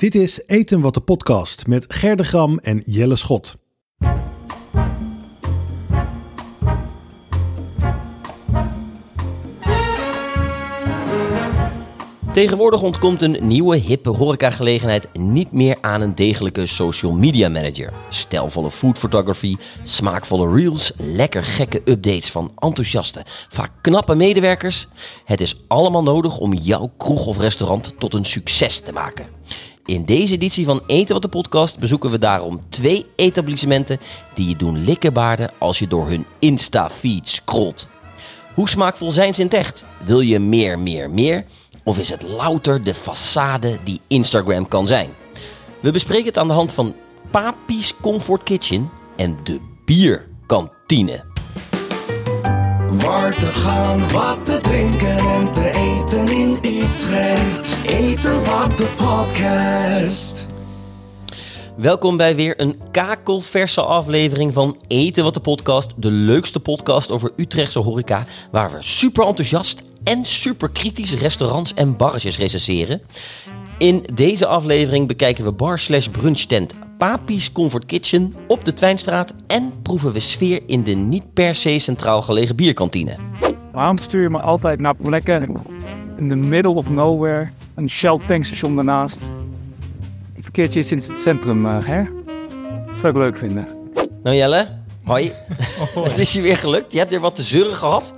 Dit is Eten wat de podcast met Ger de Gram en Jelle Schot. Tegenwoordig ontkomt een nieuwe hippe horecagelegenheid niet meer aan een degelijke social media manager. Stijlvolle food photography, smaakvolle reels, lekker gekke updates van enthousiaste, vaak knappe medewerkers. Het is allemaal nodig om jouw kroeg of restaurant tot een succes te maken. In deze editie van Eten wat de podcast bezoeken we daarom 2 etablissementen die je doen likkenbaarden als je door hun Insta-feed scrolt. Hoe smaakvol zijn ze in het echt? Wil je meer? Of is het louter de façade die Instagram kan zijn? We bespreken het aan de hand van Papi's Comfort Kitchen en de bierkantine. Waar te gaan, wat te drinken en te eten in Utrecht. Eten wat de podcast. Welkom bij weer een kakelverse aflevering van Eten wat de podcast. De leukste podcast over Utrechtse horeca, waar we super enthousiast en super kritisch restaurants en barretjes recenseren. In deze aflevering bekijken we bar/brunchtent Papi's Comfort Kitchen op de Twijnstraat en proeven we sfeer in de niet per se centraal gelegen bierkantine. Waarom stuur je me altijd naar plekken in the middle of nowhere, een Shell tankstation daarnaast? Een keertje iets in het centrum, hè? Dat zou ik leuk vinden. Nou Jelle, hoi. Het is je weer gelukt. Je hebt weer wat te zeuren gehad.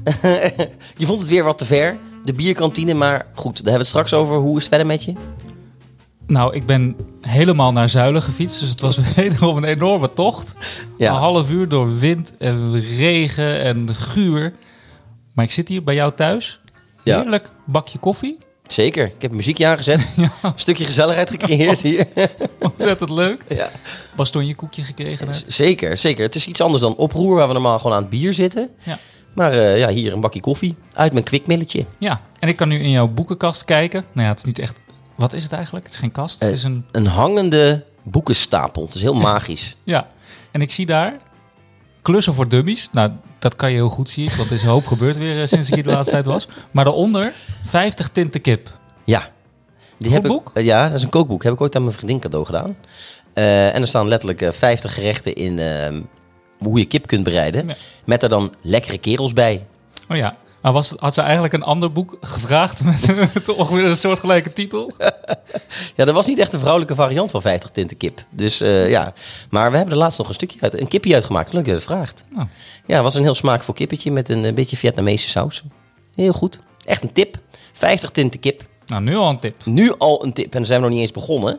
Je vond het weer wat te ver, de bierkantine. Maar goed, daar hebben we het straks over. Hoe is het verder met je? Nou, ik ben helemaal naar Zuilen gefietst. Dus het was wederom een enorme tocht. Ja. Een half uur door wind en regen en guur. Maar ik zit hier bij jou thuis. Ja. Heerlijk bakje koffie. Zeker, ik heb muziekje aangezet. Ja. Een stukje gezelligheid gecreëerd hier. Ontzettend leuk. Ja. Bastonje koekje gekregen net. Zeker. Het is iets anders dan oproer, waar we normaal gewoon aan het bier zitten. Ja. Maar hier een bakje koffie uit mijn kwikmilletje. Ja, en ik kan nu in jouw boekenkast kijken. Nou ja, het is niet echt... Wat is het eigenlijk? Het is geen kast. Het is een... Een hangende boekenstapel. Het is heel magisch. Ja, en ik zie daar klussen voor dummies. Nou, dat kan je heel goed zien, want er is een hoop gebeurd weer sinds ik hier de laatste tijd was. Maar daaronder 50 tinten kip. Ja. Kookboek? Ja, dat is een kookboek. Heb ik ooit aan mijn vriendin cadeau gedaan. En er staan letterlijk 50 gerechten in hoe je kip kunt bereiden. Ja. Met er dan lekkere kerels bij. Oh ja. Maar had ze eigenlijk een ander boek gevraagd met ongeveer een soortgelijke titel? Ja, dat was niet echt een vrouwelijke variant van 50 tinten kip. Dus ja. Maar we hebben er laatst nog een kipje uitgemaakt. Leuk dat je het vraagt. Oh. Ja, het was een heel smaakvol kippetje met een beetje Vietnamese saus. Heel goed. Echt een tip. 50 tinten kip. Nou, nu al een tip. Nu al een tip. En dan zijn we nog niet eens begonnen.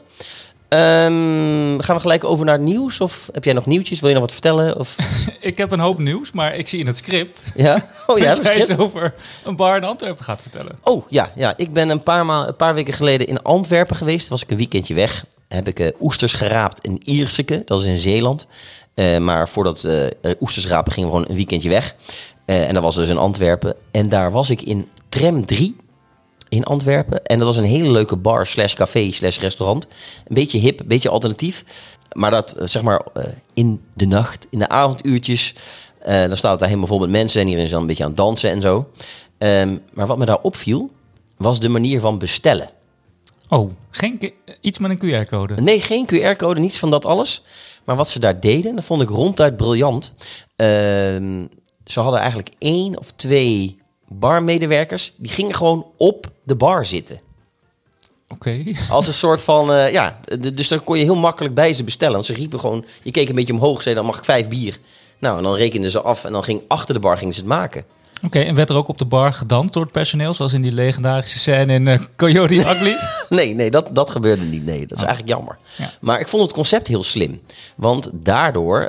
Gaan we gelijk over naar het nieuws? Of heb jij nog nieuwtjes? Wil je nog wat vertellen? Of... Ik heb een hoop nieuws, maar ik zie in het script Ja? Oh ja, dat jij iets over een bar in Antwerpen gaat vertellen. Oh ja. Ik ben een paar weken geleden in Antwerpen geweest. Was ik een weekendje weg. Heb ik oesters geraapt in Ierseke. Dat is in Zeeland. Maar voordat oesters rapen gingen we gewoon een weekendje weg. En dat was dus in Antwerpen. En daar was ik in Tram 3 in Antwerpen. En dat was een hele leuke bar /café /restaurant. Een beetje hip, een beetje alternatief. Maar dat, zeg maar, in de nacht, in de avonduurtjes... dan staat het daar helemaal vol met mensen en iedereen is dan een beetje aan het dansen en zo. Maar wat me daar opviel, was de manier van bestellen. Oh, iets met een QR-code? Nee, geen QR-code, niets van dat alles. Maar wat ze daar deden, dat vond ik ronduit briljant. Ze hadden eigenlijk 1 of 2 barmedewerkers, die gingen gewoon op de bar zitten. Oké. Als een soort van, dus dan kon je heel makkelijk bij ze bestellen. Want ze riepen gewoon, je keek een beetje omhoog, zei dan mag ik 5 bier. Nou, en dan rekenden ze af en dan ging achter de bar gingen ze het maken. Oké, en werd er ook op de bar gedanst door het personeel, zoals in die legendarische scène in Coyote Ugly? Nee, dat gebeurde niet. Nee, dat is eigenlijk jammer. Ja. Maar ik vond het concept heel slim. Want daardoor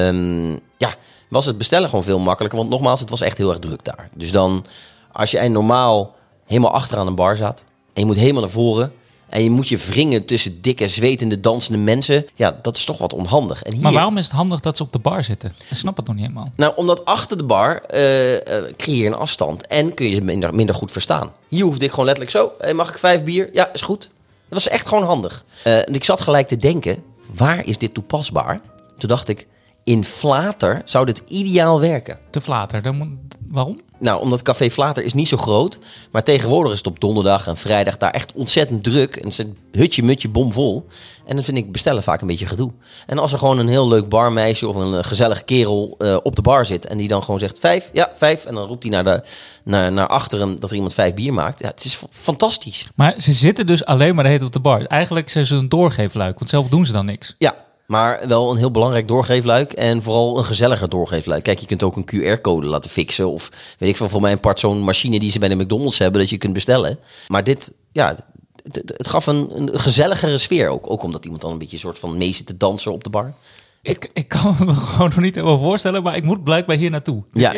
was het bestellen gewoon veel makkelijker. Want nogmaals, het was echt heel erg druk daar. Dus dan, als je normaal helemaal achteraan een bar zat en je moet helemaal naar voren en je moet je wringen tussen dikke, zwetende, dansende mensen, ja, dat is toch wat onhandig. En hier, Maar waarom is het handig dat ze op de bar zitten? Ik snap het nog niet helemaal. nou, omdat achter de bar creëer je een afstand en kun je ze minder goed verstaan. Hier hoefde ik gewoon letterlijk zo, mag ik 5 bier? Ja, is goed. Dat was echt gewoon handig. En ik zat gelijk te denken, waar is dit toepasbaar? Toen dacht ik, In Flater zou dit ideaal werken. Te Flater. Waarom? Nou, omdat Café Flater is niet zo groot. Maar tegenwoordig is het op donderdag en vrijdag daar echt ontzettend druk. En het is een hutje-mutje bomvol. En dan vind ik bestellen vaak een beetje gedoe. En als er gewoon een heel leuk barmeisje of een gezellige kerel op de bar zit... en die dan gewoon zegt 5, ja 5... en dan roept hij naar achteren dat er iemand 5 bier maakt. Ja, het is fantastisch. Maar ze zitten dus alleen maar de hele tijd op de bar. Eigenlijk zijn ze een doorgeefluik, want zelf doen ze dan niks. Ja, maar wel een heel belangrijk doorgeefluik en vooral een gezelliger doorgeefluik. Kijk, je kunt ook een QR-code laten fixen of weet ik veel, voor mijn part zo'n machine die ze bij de McDonald's hebben dat je kunt bestellen. Maar dit, ja, het gaf een gezelligere sfeer ook. Ook omdat iemand dan een beetje een soort van mee zit te dansen op de bar. Ik kan me gewoon nog niet helemaal voorstellen, maar ik moet blijkbaar hier naartoe. Ja,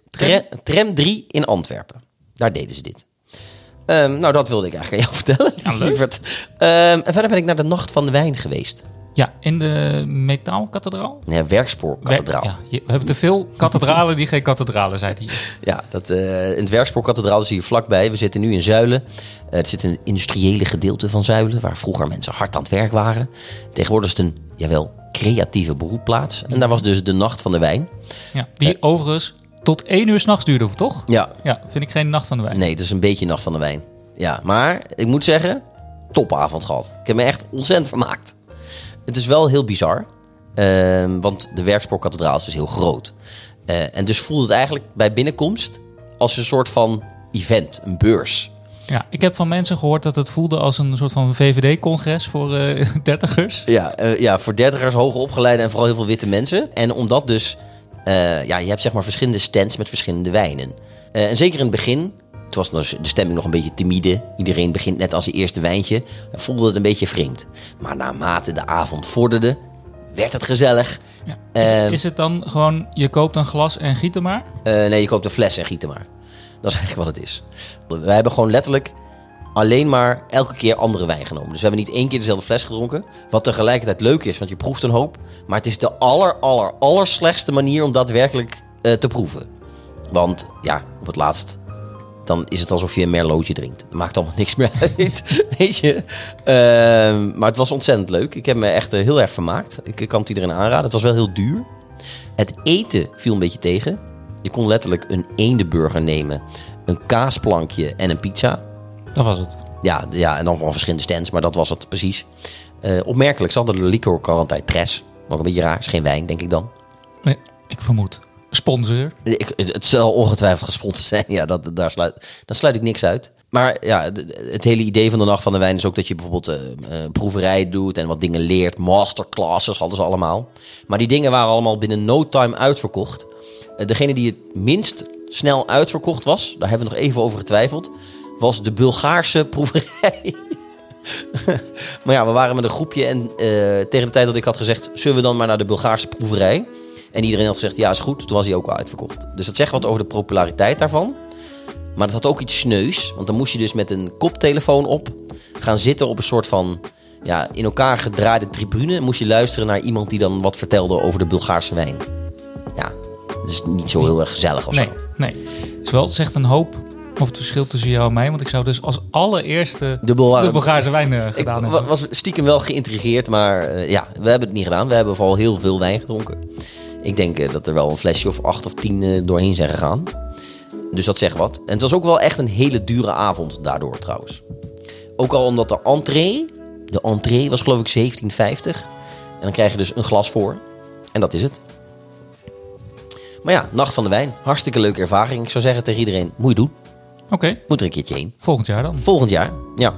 tram 3 in Antwerpen. Daar deden ze dit. Nou, dat wilde ik eigenlijk aan jou vertellen. Ja, leuk. En verder ben ik naar de Nacht van de Wijn geweest. Ja, in de Metaalkathedraal? Ja, Werkspoorkathedraal. We hebben te veel kathedralen die geen kathedralen zijn hier. Ja, in het Werkspoorkathedraal is hier vlakbij. We zitten nu in Zuilen. Het zit in een industriële gedeelte van Zuilen, waar vroeger mensen hard aan het werk waren. Tegenwoordig is het een, creatieve beroepplaats. En daar was dus de Nacht van de Wijn. Ja, die overigens tot 1 uur 's nachts duurde, toch? Ja. Ja, vind ik geen Nacht van de Wijn. Nee, dat is een beetje Nacht van de Wijn. Ja, maar ik moet zeggen, topavond gehad. Ik heb me echt ontzettend vermaakt. Het is wel heel bizar, want de Werkspoorkathedraal is dus heel groot. En dus voelde het eigenlijk bij binnenkomst als een soort van event, een beurs. Ja, ik heb van mensen gehoord dat het voelde als een soort van VVD-congres voor dertigers. Ja, voor dertigers, hoger opgeleide en vooral heel veel witte mensen. En omdat dus, je hebt zeg maar verschillende stands met verschillende wijnen. En zeker in het begin, toen was de stemming nog een beetje timide. Iedereen begint net als zijn eerste wijntje. Voelde het een beetje vreemd. Maar naarmate de avond vorderde, werd het gezellig. Ja. Is het dan gewoon, je koopt een glas en giet er maar? Nee, je koopt een fles en giet er maar. Dat is eigenlijk wat het is. We hebben gewoon letterlijk alleen maar elke keer andere wijn genomen. Dus we hebben niet 1 keer dezelfde fles gedronken. Wat tegelijkertijd leuk is, want je proeft een hoop. Maar het is de aller slechtste manier om daadwerkelijk te proeven. Want ja, op het laatst, dan is het alsof je een merlotje drinkt. Dat maakt allemaal niks meer uit, weet je. Maar het was ontzettend leuk. Ik heb me echt heel erg vermaakt. Ik kan het iedereen aanraden. Het was wel heel duur. Het eten viel een beetje tegen. Je kon letterlijk een eendenburger nemen, een kaasplankje en een pizza. Dat was het. Ja, en dan van verschillende stands, maar dat was het precies. Opmerkelijk, ze hadden de liquor Tres. Nog een beetje raar, is geen wijn, denk ik dan. Nee, ik vermoed. Sponsor. Het zal ongetwijfeld gesponsord zijn. Ja, daar sluit ik niks uit. Maar ja, het hele idee van de Nacht van de Wijn is ook dat je bijvoorbeeld proeverij doet en wat dingen leert. Masterclasses hadden ze allemaal. Maar die dingen waren allemaal binnen no time uitverkocht. Degene die het minst snel uitverkocht was, daar hebben we nog even over getwijfeld, was de Bulgaarse proeverij. Maar ja, we waren met een groepje en tegen de tijd dat ik had gezegd, zullen we dan maar naar de Bulgaarse proeverij? En iedereen had gezegd, ja is goed, toen was hij ook al uitverkocht. Dus dat zegt wat over de populariteit daarvan. Maar het had ook iets sneus, want dan moest je dus met een koptelefoon op gaan zitten op een soort van in elkaar gedraaide tribune. Moest je luisteren naar iemand die dan wat vertelde over de Bulgaarse wijn. Ja, het is niet zo heel erg gezellig of zo. Nee. Het zegt een hoop over het verschil tussen jou en mij. Want ik zou dus als allereerste de Bulgaarse wijn gedaan hebben. Ik was stiekem wel geïntrigeerd, maar we hebben het niet gedaan. We hebben vooral heel veel wijn gedronken. Ik denk dat er wel een flesje of 8 of 10 doorheen zijn gegaan. Dus dat zegt wat. En het was ook wel echt een hele dure avond daardoor trouwens. Ook al omdat de entree was geloof ik €17,50. En dan krijg je dus een glas voor. En dat is het. Maar ja, Nacht van de Wijn. Hartstikke leuke ervaring. Ik zou zeggen tegen iedereen, moet je doen. Oké. Moet er een keertje heen. Volgend jaar dan? Volgend jaar, ja.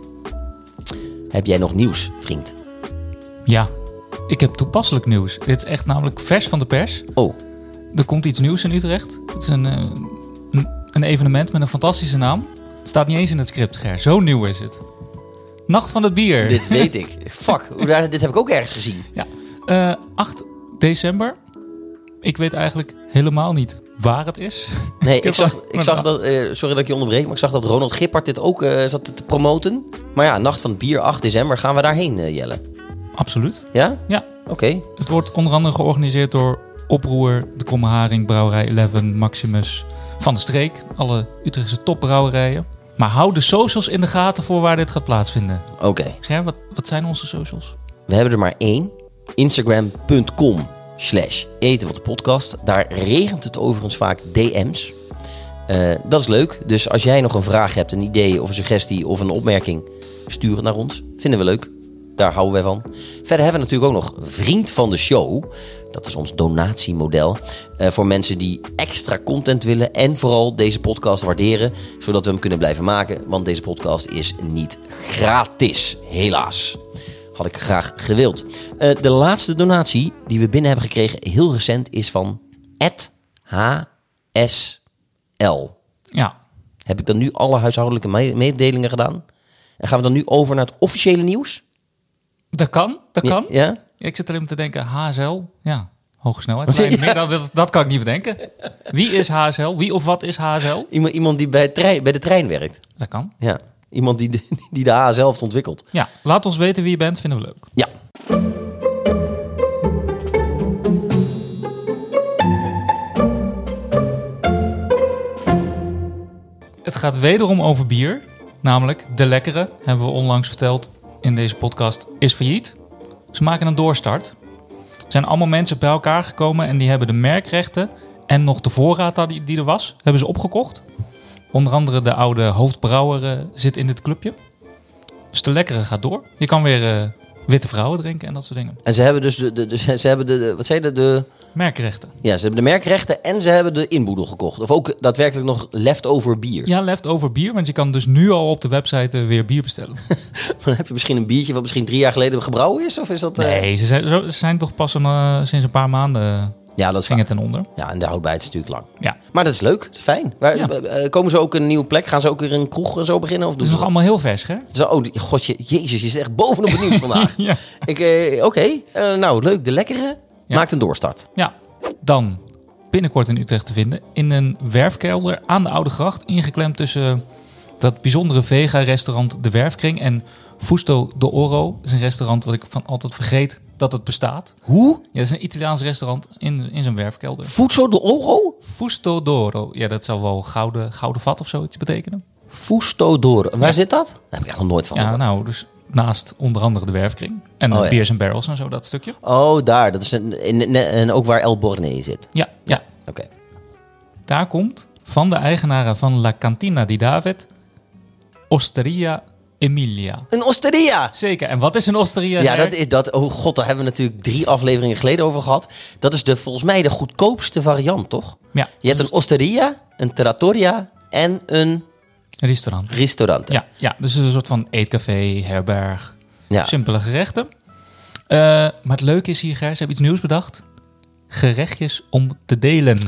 Heb jij nog nieuws, vriend? Ja, ik heb toepasselijk nieuws. Dit is echt namelijk vers van de pers. Oh. Er komt iets nieuws in Utrecht. Het is een evenement met een fantastische naam. Het staat niet eens in het script, Ger. Zo nieuw is het. Nacht van het bier. Dit weet ik. Fuck, dit heb ik ook ergens gezien. Ja. 8 december. Ik weet eigenlijk helemaal niet waar het is. Nee, ik zag dat... sorry dat ik je onderbreek, maar ik zag dat Ronald Gippard dit ook zat te promoten. Maar ja, Nacht van het Bier, 8 december. Gaan we daarheen, Jelle? Absoluut. Ja? Ja. Oké. Het wordt onder andere georganiseerd door Oproer, de Kromme Haring, Brouwerij 11, Maximus, Van de Streek. Alle Utrechtse topbrouwerijen. Maar hou de socials in de gaten voor waar dit gaat plaatsvinden. Oké. Ger, wat zijn onze socials? We hebben er maar 1. Instagram.com eten wat de podcast. Daar regent het overigens vaak DM's. Dat is leuk. Dus als jij nog een vraag hebt, een idee of een suggestie of een opmerking, stuur het naar ons. Vinden we leuk. Daar houden wij van. Verder hebben we natuurlijk ook nog Vriend van de Show. Dat is ons donatiemodel. Voor mensen die extra content willen en vooral deze podcast waarderen. Zodat we hem kunnen blijven maken. Want deze podcast is niet gratis. Helaas. Had ik graag gewild. De laatste donatie die we binnen hebben gekregen, heel recent, is van @HSL. Ja. Heb ik dan nu alle huishoudelijke mededelingen gedaan? En gaan we dan nu over naar het officiële nieuws? Dat kan. Ja? Ja, ik zit alleen maar te denken, HSL, ja, hoge snelheid. Meer dan dat kan ik niet bedenken. Wie is HSL? Wie of wat is HSL? Iemand die bij de trein werkt. Dat kan. Ja. Iemand die de HSL heeft ontwikkeld. Ja, laat ons weten wie je bent, vinden we leuk. Ja. Het gaat wederom over bier. Namelijk De Lekkere, hebben we onlangs verteld in deze podcast, is failliet. Ze maken een doorstart. Er zijn allemaal mensen bij elkaar gekomen en die hebben de merkrechten en nog de voorraad die er was, hebben ze opgekocht. Onder andere de oude hoofdbrouwer zit in dit clubje. Dus De Lekkere gaat door. Je kan weer witte vrouwen drinken en dat soort dingen. En ze hebben dus wat zei je, de Merkrechten. Ja, ze hebben de merkrechten en ze hebben de inboedel gekocht. Of ook daadwerkelijk nog leftover bier. Ja, leftover bier, want je kan dus nu al op de website weer bier bestellen. Dan heb je misschien een biertje wat misschien 3 jaar geleden gebrouwen is? Of is dat... Nee, ze zijn toch pas sinds een paar maanden Ja, dat is ging waar. het ten onder. Ja, en de houdbaarheid is natuurlijk lang. Ja. Maar dat is leuk, dat is fijn. Komen ze ook een nieuwe plek? Gaan ze ook weer een kroeg zo beginnen? Of Het is nog allemaal heel vers, hè? Godje, jezus, je zit echt bovenop het nieuws vandaag. Ja. Oké. Nou, leuk. De Lekkere maakt een doorstart. Ja. Dan binnenkort in Utrecht te vinden in een werfkelder aan de Oude Gracht, ingeklemd tussen dat bijzondere vega-restaurant De Werfkring en Fusto d'Oro. Dat is een restaurant wat ik van altijd vergeet dat het bestaat. Hoe? Ja, dat is een Italiaans restaurant in zo'n werfkelder. Fusto d'Oro? Fusto d'Oro. Ja, dat zou wel gouden vat of zoiets betekenen. Fusto d'Oro. Waar zit dat? Daar heb ik echt nog nooit van Ja, gehoord. nou, dus naast onder andere De Werfkring. En Oh, ja. Beers and Barrels en zo, dat stukje. Oh, daar. Dat is en ook waar El Borne zit. Ja. Oké. Daar komt van de eigenaren van La Cantina di David Osteria Emilia. Een osteria! Zeker. En wat is een osteria? Ja, Her? dat is dat. Oh god, daar hebben we natuurlijk 3 afleveringen geleden over gehad. Dat is volgens mij de goedkoopste variant, toch? Ja. Je hebt een osteria, een trattoria en een Restaurant. ristorante. Ja, dus het is een soort van eetcafé, herberg. Ja. Simpele gerechten. Maar het leuke is hier, Ger, ze hebben iets nieuws bedacht. Gerechtjes om te delen.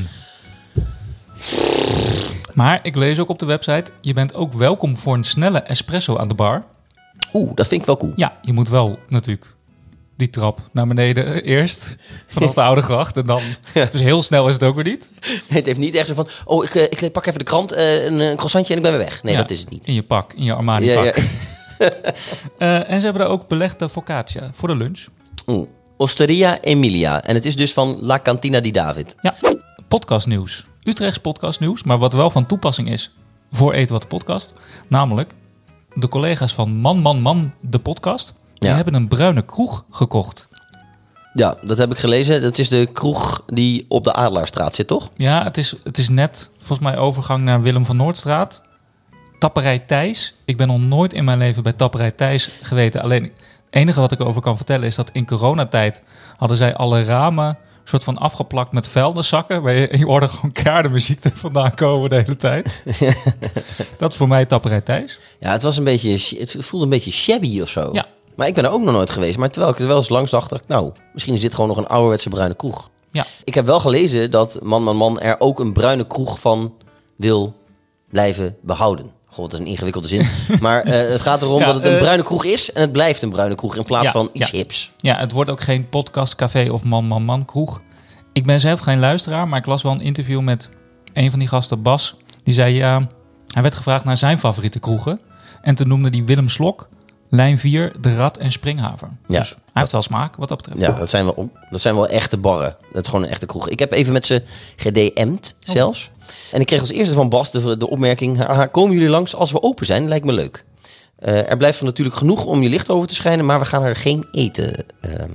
Maar ik lees ook op de website, je bent ook welkom voor een snelle espresso aan de bar. Oeh, dat vind ik wel cool. Ja, je moet wel natuurlijk die trap naar beneden eerst. Vanaf de Oude Gracht. En dan, dus heel snel is het ook weer niet. Het heeft niet echt zo van, oh, ik pak even de krant, een croissantje en ik ben weer weg. Nee, Ja, dat is het niet. In je pak, in je Armani Ja, pak. ja. En ze hebben daar ook belegde focaccia voor de lunch. Oeh. Osteria Emilia. En het is dus van La Cantina di David. Ja, podcastnieuws. Utrechts podcastnieuws, maar wat wel van toepassing is voor Eten Wat de Podcast. Namelijk, de collega's van Man, de podcast, die Ja. hebben een bruine kroeg gekocht. Ja, dat heb ik gelezen. Dat is de kroeg die op de Adelaarstraat zit, toch? Ja, het is net volgens mij overgang naar Willem van Noordstraat. Tapperij Thijs. Ik ben nog nooit in mijn leven bij Tapperij Thijs geweten. Alleen het enige wat ik erover kan vertellen is dat in coronatijd hadden zij alle ramen soort van afgeplakt met vuilniszakken. Waar je hoorde gewoon kaardenmuziek er vandaan komen de hele tijd. Dat is voor mij Tapperij Thijs. Ja, het voelde een beetje shabby of zo. Ja. Maar ik ben er ook nog nooit geweest. Maar terwijl ik er wel eens langs dacht, nou, misschien is dit gewoon nog een ouderwetse bruine kroeg. Ja. Ik heb wel gelezen dat Man er ook een bruine kroeg van wil blijven behouden. God, dat is een ingewikkelde zin. Maar het gaat erom dat het een bruine kroeg is en het blijft een bruine kroeg in plaats van iets hips. Ja, het wordt ook geen podcastcafé of man kroeg. Ik ben zelf geen luisteraar, maar ik las wel een interview met een van die gasten, Bas. Die zei, ja, hij werd gevraagd naar zijn favoriete kroegen. En toen noemde hij Willem Slok, Lijn 4, De Rad en Springhaver. Ja. Dus hij heeft wel smaak wat dat betreft. Ja, dat zijn wel echte barren. Dat is gewoon een echte kroeg. Ik heb even met ze gedM'd zelfs. En ik kreeg als eerste van Bas de opmerking, haha, komen jullie langs als we open zijn? Lijkt me leuk. Er blijft er natuurlijk genoeg om je licht over te schijnen, maar we gaan er geen eten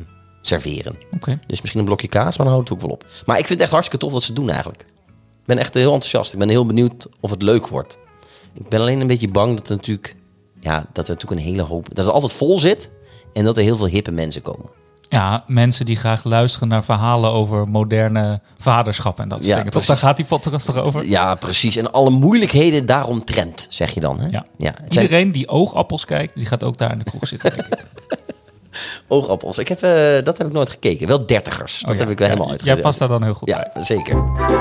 serveren. Oké. Dus misschien een blokje kaas, maar dan houdt het ook wel op. Maar ik vind het echt hartstikke tof wat ze doen eigenlijk. Ik ben echt heel enthousiast. Ik ben heel benieuwd of het leuk wordt. Ik ben alleen een beetje bang dat er natuurlijk een hele hoop... Dat het altijd vol zit en dat er heel veel hippe mensen komen. Ja, mensen die graag luisteren naar verhalen over moderne vaderschap en dat soort dingen. Toch, precies. daar gaat die podcast toch over? Ja, precies. En alle moeilijkheden daaromtrent, zeg je dan. Hè? Ja. Het zijn Iedereen die oogappels kijkt, die gaat ook daar in de kroeg zitten, denk ik. oogappels. Dat heb ik nooit gekeken. Wel 30ers. Dat heb ik wel helemaal uitgezet. Jij past daar dan heel goed bij. Ja, zeker.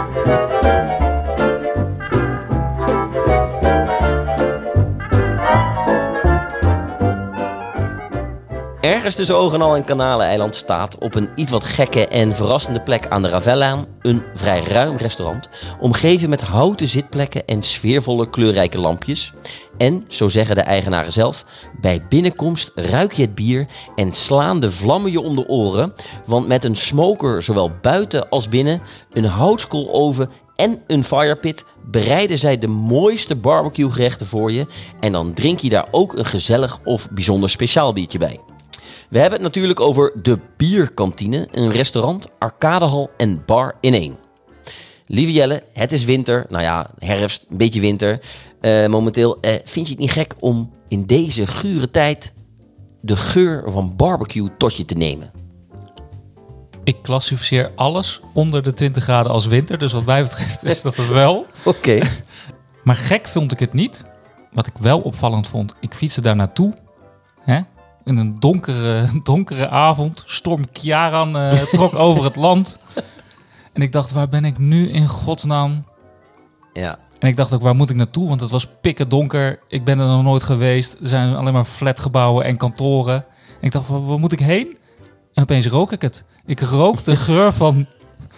Ergens tussen Oog-en-Al en Kanaleneiland staat op een iets wat gekke en verrassende plek aan de Ravellaan een vrij ruim restaurant, omgeven met houten zitplekken en sfeervolle kleurrijke lampjes. En, zo zeggen de eigenaren zelf, bij binnenkomst ruik je het bier en slaan de vlammen je om de oren, want met een smoker zowel buiten als binnen, een houtskooloven en een firepit bereiden zij de mooiste barbecuegerechten voor je en dan drink je daar ook een gezellig of bijzonder speciaal biertje bij. We hebben het natuurlijk over de Bierkantine, een restaurant, arcadehal en bar in één. Lieve Jelle, het is winter, nou ja, herfst, een beetje winter. Momenteel vind je het niet gek om in deze gure tijd de geur van barbecue tot je te nemen? Ik klassificeer alles onder de 20 graden als winter, dus wat mij betreft is dat het wel. Oké. Maar gek vond ik het niet. Wat ik wel opvallend vond, ik fietste daar naartoe. Hè? In een donkere avond. Storm Kiaran trok over het land. En ik dacht, waar ben ik nu in godsnaam? Ja. En ik dacht ook, waar moet ik naartoe? Want het was pikken donker. Ik ben er nog nooit geweest. Er zijn alleen maar flatgebouwen en kantoren. En ik dacht, waar moet ik heen? En opeens rook ik het. Ik rook de geur van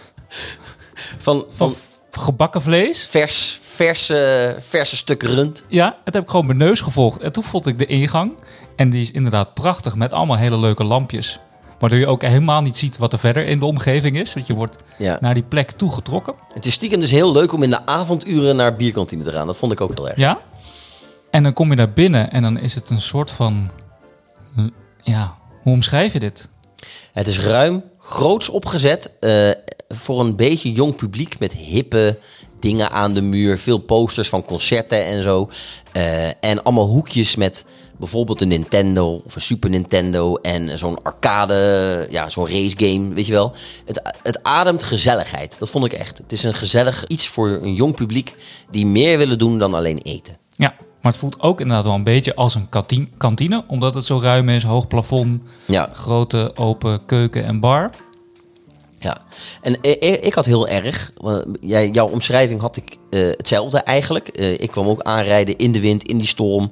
gebakken vlees. Verse stukken rund. Ja, het heb ik gewoon mijn neus gevolgd. En toen vond ik de ingang. En die is inderdaad prachtig met allemaal hele leuke lampjes. Waardoor je ook helemaal niet ziet wat er verder in de omgeving is. Want je wordt naar die plek toegetrokken. Het is stiekem dus heel leuk om in de avonduren naar Bierkantine te gaan. Dat vond ik ook heel erg. Ja. En dan kom je daar binnen en dan is het een soort van... Ja, hoe omschrijf je dit? Het is ruim, groots opgezet voor een beetje jong publiek met hippe dingen aan de muur. Veel posters van concerten en zo. En allemaal hoekjes met bijvoorbeeld een Nintendo of een Super Nintendo en zo'n arcade, zo'n race game, weet je wel. Het ademt gezelligheid, dat vond ik echt. Het is een gezellig iets voor een jong publiek die meer willen doen dan alleen eten. Ja, maar het voelt ook inderdaad wel een beetje als een kantine, omdat het zo ruim is, hoog plafond, grote open keuken en bar. Ja, en ik had heel erg, jouw omschrijving had ik hetzelfde eigenlijk. Ik kwam ook aanrijden in de wind, in die storm.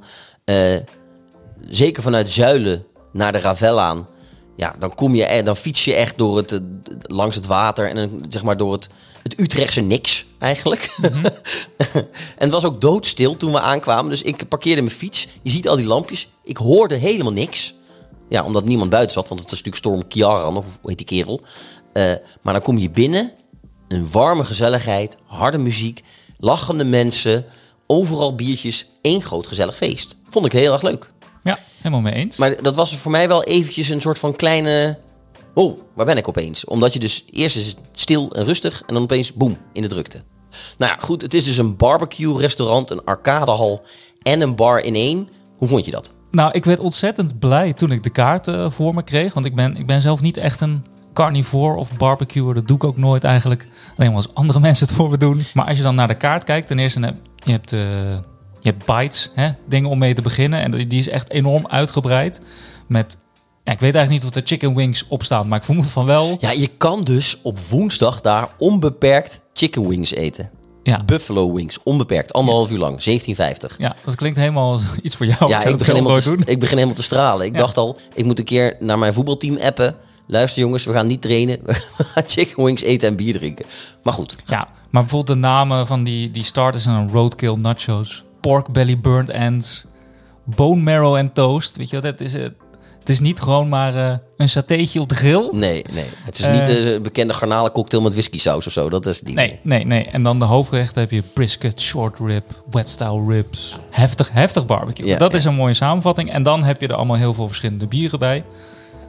Zeker vanuit Zuilen naar de Ravellaan. Ja, dan fiets je echt door langs het water en dan, zeg maar door het Utrechtse niks eigenlijk. Mm-hmm. En het was ook doodstil toen we aankwamen. Dus ik parkeerde mijn fiets. Je ziet al die lampjes. Ik hoorde helemaal niks. Ja, omdat niemand buiten zat, want het was natuurlijk Storm Kiaran, of hoe heet die kerel. Maar dan kom je binnen, een warme gezelligheid, harde muziek, lachende mensen, overal biertjes, één groot gezellig feest. Vond ik heel erg leuk. Ja, helemaal mee eens. Maar dat was voor mij wel eventjes een soort van kleine... Oh, waar ben ik opeens? Omdat je dus eerst is het stil en rustig en dan opeens boem, in de drukte. Nou ja, goed, het is dus een barbecue-restaurant, een arcadehal en een bar in één. Hoe vond je dat? Nou, ik werd ontzettend blij toen ik de kaart voor me kreeg. Want ik ben zelf niet echt een carnivore of barbecuer. Dat doe ik ook nooit eigenlijk. Alleen maar als andere mensen het voor me doen. Maar als je dan naar de kaart kijkt, ten eerste je hebt bites, hè, dingen om mee te beginnen. En die is echt enorm uitgebreid. Met, ik weet eigenlijk niet of er chicken wings op staan, maar ik vermoed van wel. Ja, je kan dus op woensdag daar onbeperkt chicken wings eten. Ja. Buffalo wings, onbeperkt, 1,5 uur lang, 17,50. Ja, dat klinkt helemaal als iets voor jou. Ja, ik begin helemaal te stralen. Ik dacht al, ik moet een keer naar mijn voetbalteam appen. Luister jongens, we gaan niet trainen. We gaan chicken wings eten en bier drinken. Maar goed. Ja, maar bijvoorbeeld de namen van die starters zijn roadkill nachos, pork belly burnt ends, bone marrow en toast. Weet je wel, dat is het. Het is niet gewoon maar een satéetje op de grill. Nee. Het is niet een bekende garnalencocktail met whiskysaus of zo. Dat is niet. Nee. En dan de hoofdgerechten heb je brisket, short rib, wet style ribs. Heftig barbecue. Ja, dat is een mooie samenvatting. En dan heb je er allemaal heel veel verschillende bieren bij.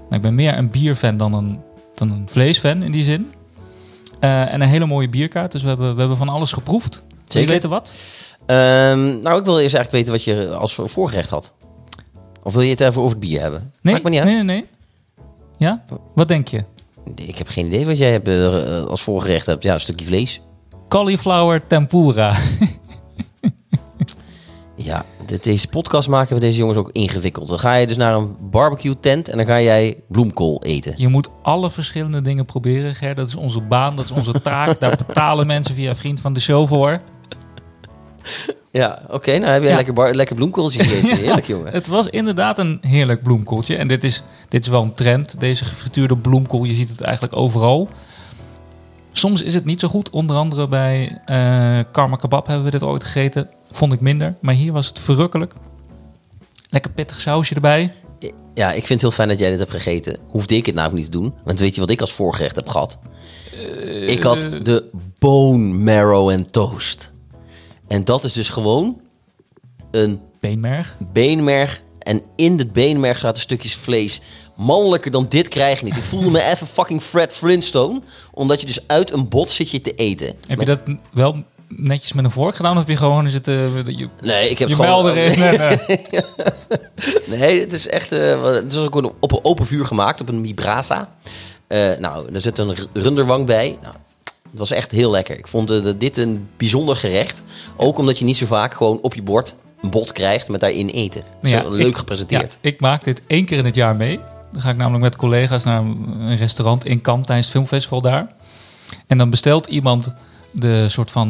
ik ben meer een bierfan dan een vleesfan in die zin. En een hele mooie bierkaart. Dus we hebben van alles geproefd. Wil je Zeker. weten wat? Ik wil eerst eigenlijk weten wat je als voorgerecht had. Of wil je het even over het bier hebben? Maakt me niet uit. Nee. Ja? Wat denk je? Ik heb geen idee wat jij als voorgerecht hebt. Ja, een stukje vlees. Cauliflower tempura. Ja, deze podcast maken we deze jongens ook ingewikkeld. Dan ga je dus naar een barbecue tent en dan ga jij bloemkool eten. Je moet alle verschillende dingen proberen, Ger. Dat is onze baan, dat is onze taak. Daar betalen mensen via Vriend van de Show voor. Ja, oké. Nou heb jij lekker bloemkooltje gegeten. Heerlijk, jongen. Het was inderdaad een heerlijk bloemkooltje. En dit is wel een trend, deze gefrituurde bloemkool. Je ziet het eigenlijk overal. Soms is het niet zo goed. Onder andere bij Karma Kebab hebben we dit ooit gegeten. Vond ik minder. Maar hier was het verrukkelijk. Lekker pittig sausje erbij. Ja, ik vind het heel fijn dat jij dit hebt gegeten. Hoefde ik het namelijk niet te doen. Want weet je wat ik als voorgerecht heb gehad? Ik had de bone marrow en toast. En dat is dus gewoon een beenmerg. En in het beenmerg zaten stukjes vlees. Mannelijker dan dit krijg je niet. Ik voelde me even fucking Fred Flintstone. Omdat je dus uit een bot zit je te eten. Heb je dat wel netjes met een vork gedaan? Of heb je gewoon... Nee, ik heb je gewoon... erin. Nee, het is echt... het is ook op een open vuur gemaakt. Op een mibrasa. Er zit een runderwang bij. Nou, het was echt heel lekker. Ik vond dit een bijzonder gerecht. Ook omdat je niet zo vaak gewoon op je bord een bot krijgt met daarin eten. Zo leuk gepresenteerd. Ja, ik maak dit 1 keer in het jaar mee. Dan ga ik namelijk met collega's naar een restaurant in Kamp tijdens het filmfestival daar. En dan bestelt iemand de soort van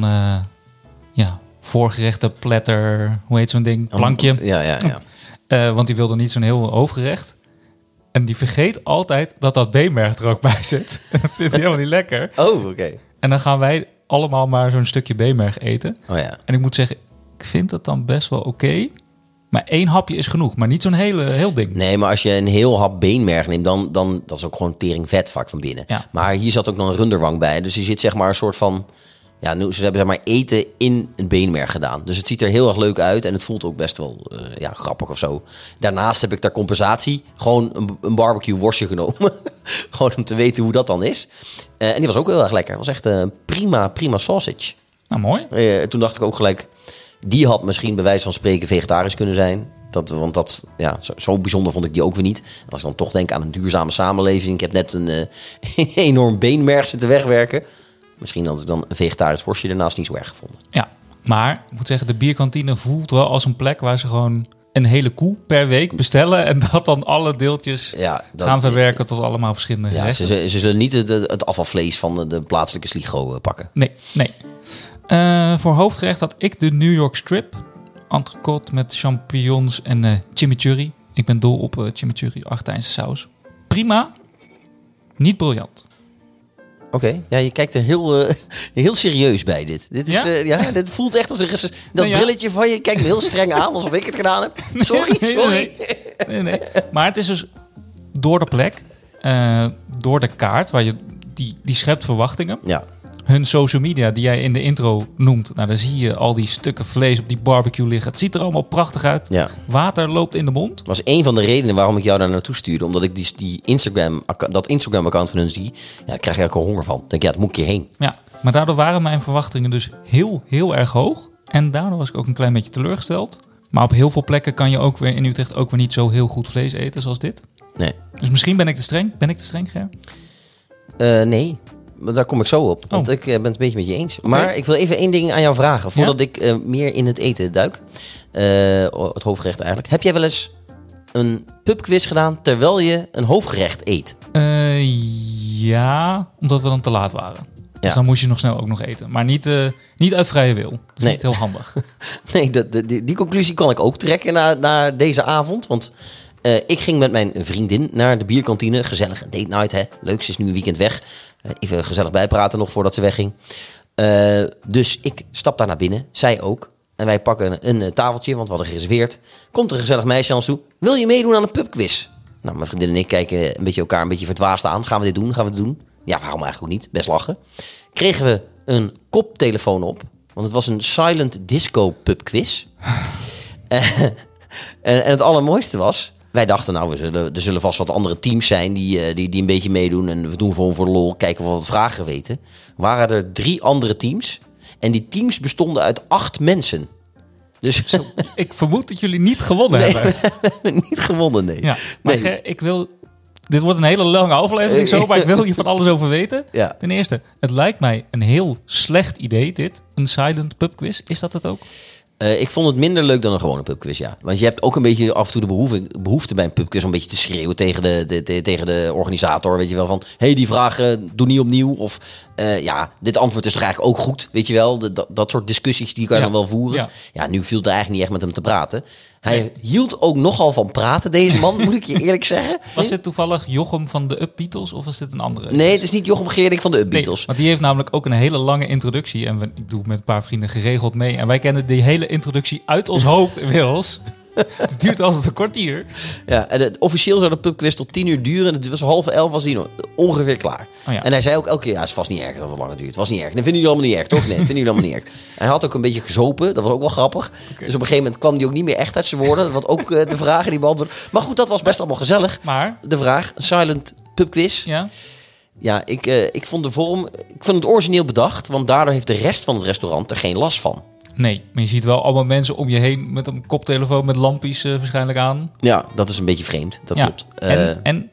voorgerechte platter, hoe heet zo'n ding? Plankje. Ja. Want die wilde niet zo'n heel hoofdgerecht. En die vergeet altijd dat beenmerg er ook bij zit. Dat vindt hij helemaal niet lekker. Oh, oké. En dan gaan wij allemaal maar zo'n stukje beenmerg eten. Oh ja. En ik moet zeggen, ik vind dat dan best wel oké. Maar 1 hapje is genoeg, maar niet zo'n heel ding. Nee, maar als je een heel hap beenmerg neemt, dan dat is ook gewoon tering vet vaak van binnen. Ja. Maar hier zat ook nog een runderwang bij. Dus je zit zeg maar een soort van... Ja, ze hebben zeg maar eten in een beenmerg gedaan. Dus het ziet er heel erg leuk uit en het voelt ook best wel grappig of zo. Daarnaast heb ik ter compensatie gewoon een barbecue worstje genomen. Gewoon om te weten hoe dat dan is. En die was ook heel erg lekker. Het was echt een prima sausage. Nou, mooi. Toen dacht ik ook gelijk, die had misschien bij wijze van spreken vegetarisch kunnen zijn. Zo bijzonder vond ik die ook weer niet. Als ik dan toch denk aan een duurzame samenleving. Ik heb net een enorm beenmerg zitten wegwerken. Misschien had ik dan een vegetarisch worstje ernaast niet zo erg gevonden. Ja, maar ik moet zeggen, de bierkantine voelt wel als een plek waar ze gewoon een hele koe per week bestellen. En dat dan alle deeltjes gaan verwerken tot allemaal verschillende gerechten. Ze zullen niet het afvalvlees van de plaatselijke sligo pakken. Nee. Voor hoofdgerecht had ik de New York Strip. Entrecote met champignons en chimichurri. Ik ben dol op chimichurri, Argentijnse saus. Prima, niet briljant. Oké, ja, je kijkt er heel serieus bij dit. Dit is, dit voelt echt als dat brilletje van je kijkt me heel streng aan, alsof ik het gedaan heb. Sorry. Nee. Maar het is dus door de plek, door de kaart, waar je die schept verwachtingen. Ja. Hun social media, die jij in de intro noemt, nou, dan zie je al die stukken vlees op die barbecue liggen. Het ziet er allemaal prachtig uit. Ja. Water loopt in de mond. Dat was een van de redenen waarom ik jou daar naartoe stuurde. Omdat ik dat Instagram-account van hun zie. Ja, daar krijg ik ook honger van. Ik denk, dat moet ik hierheen. Ja, maar daardoor waren mijn verwachtingen dus heel erg hoog. En daardoor was ik ook een klein beetje teleurgesteld. Maar op heel veel plekken kan je ook weer in Utrecht ook weer niet zo heel goed vlees eten zoals dit. Nee. Dus misschien ben ik te streng. Ben ik te streng, Ger? Nee. Maar daar kom ik zo op, want ik ben het een beetje met je eens. Okay. Maar ik wil even 1 ding aan jou vragen, voordat ik meer in het eten duik. Het hoofdgerecht eigenlijk. Heb jij wel eens een pubquiz gedaan terwijl je een hoofdgerecht eet? Ja, omdat we dan te laat waren. Dus dan moest je nog snel ook nog eten. Maar niet uit vrije wil. Dat is niet heel handig. Nee, die conclusie kan ik ook trekken na deze avond, want... ik ging met mijn vriendin naar de bierkantine. Gezellig, een date night, hè. Leuk, ze is nu een weekend weg. Even gezellig bijpraten nog voordat ze wegging. Dus ik stap daar naar binnen. Zij ook. En wij pakken een tafeltje, want we hadden gereserveerd. Komt er een gezellig meisje aan ons toe. Wil je meedoen aan een pubquiz? Nou, mijn vriendin en ik kijken elkaar een beetje verdwaasd aan. Gaan we dit doen? Ja, waarom eigenlijk ook niet? Best lachen. Kregen we een koptelefoon op. Want het was een silent disco pubquiz. En het allermooiste was... wij dachten, nou, er zullen vast wat andere teams zijn die een beetje meedoen. En we doen gewoon voor de lol, kijken of we wat vragen weten. Waren er 3 andere teams. En die teams bestonden uit 8 mensen. Dus Ik vermoed dat jullie niet gewonnen hebben. niet gewonnen, nee. Ja, maar Nee. ik wil... Dit wordt een hele lange aflevering zo, maar ik wil hier van alles over weten. Ja. Ten eerste, het lijkt mij een heel slecht idee, dit. Een silent pubquiz. Is dat het ook? Ik vond het minder leuk dan een gewone pubquiz, ja. Want je hebt ook een beetje af en toe de behoefte bij een pubquiz om een beetje te schreeuwen tegen de organisator. Weet je wel, van, die vragen doe niet opnieuw. Of, dit antwoord is toch eigenlijk ook goed, weet je wel. Dat soort discussies, die kan je dan wel voeren. Ja, nu viel het eigenlijk niet echt met hem te praten. Hij hield ook nogal van praten, deze man, moet ik je eerlijk zeggen. Was dit toevallig Jochem van de Up Beatles of was dit een andere? Nee, het is niet Jochem Geerdink van de Up Beatles. Nee, want die heeft namelijk ook een hele lange introductie. En ik doe met een paar vrienden geregeld mee. En wij kennen die hele introductie uit ons hoofd inmiddels. Het duurt altijd een kwartier. Ja, en officieel zou de pubquiz tot 10 uur duren. En het was 10:30 was hij ongeveer klaar. Oh ja. En hij zei ook elke keer, het is vast niet erg dat het langer duurt. Het was niet erg. Nee, vinden jullie allemaal niet erg, toch? Nee, vinden jullie allemaal niet erg. Hij had ook een beetje gezopen. Dat was ook wel grappig. Okay. Dus op een gegeven moment kwam hij ook niet meer echt uit zijn woorden. Dat was ook de vragen die beantwoordde. Maar goed, dat was best allemaal gezellig. Maar? De vraag, silent pubquiz. Ja. Ja, ik vond de vorm... Ik vond het origineel bedacht. Want daardoor heeft de rest van het restaurant er geen last van. Nee, maar je ziet wel allemaal mensen om je heen met een koptelefoon met lampjes waarschijnlijk aan. Ja, dat is een beetje vreemd. Dat klopt. En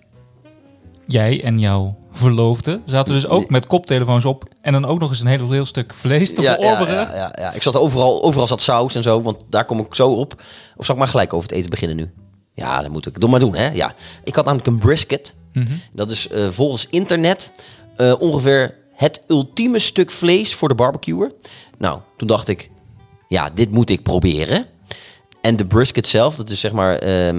jij en jouw verloofde zaten dus ook met koptelefoons op en dan ook nog eens een heel stuk vlees te verorberen. Ja. Ik zat overal zat saus en zo, want daar kom ik zo op. Of zal ik maar gelijk over het eten beginnen nu? Ja, dat moet ik maar doen, hè? Ja. Ik had namelijk een brisket. Mm-hmm. Dat is volgens internet ongeveer het ultieme stuk vlees voor de barbecuer. Nou, toen dacht ik, ja, dit moet ik proberen. En de brisket zelf, dat is zeg maar